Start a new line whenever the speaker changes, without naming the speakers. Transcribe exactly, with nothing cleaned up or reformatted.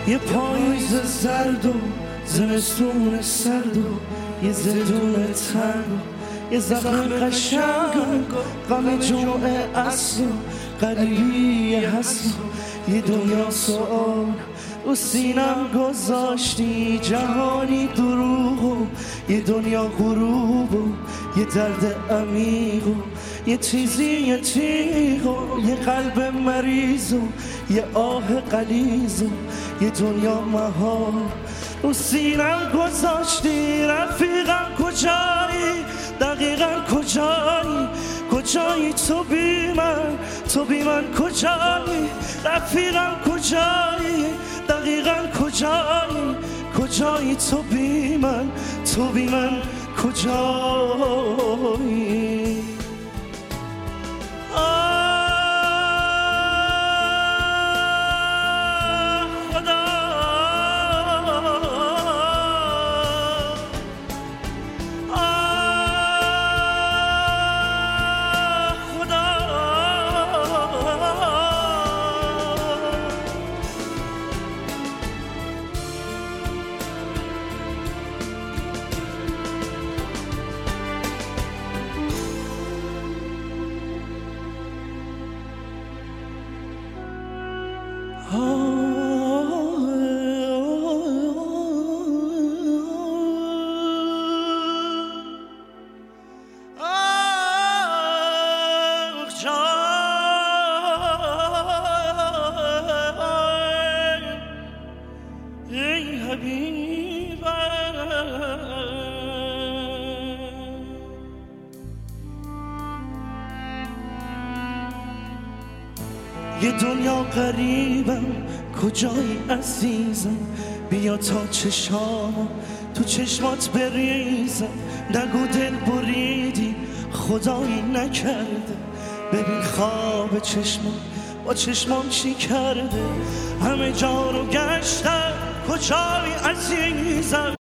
یه پاییز زرد و زمستون سرد و یه زندون تنگ و یه زخم قشنگ و غم جمعه اصل و غریبی هست و یه دنیا سؤال و سینم گذاشتی جهانی دروغ و یه دنیا غروب و یه درد عمیق و یه چیزی یه تیغ و یه قلب مریض و یه آه غلیظ و یه دنیا مهار و سینم گذاشتی. رفیقم کجایی؟ دقیقا کجایی؟ کجایی تو بی من؟ تو بی من کجایی؟ رفیقم کجایی؟ دقیقا کجایی؟ کجایی تو بی من؟ تو بی من کجایی؟ ای حبیبم یه دنیا غریبم کجایی عزیزم؟ بیا تا چشامم تو چشمات بریزم. نگو دل بریدی خدایی نکرده. ببین خواب چشمم با چشمام چی کرده. همه جا رو گشتم کجایی عزیزم؟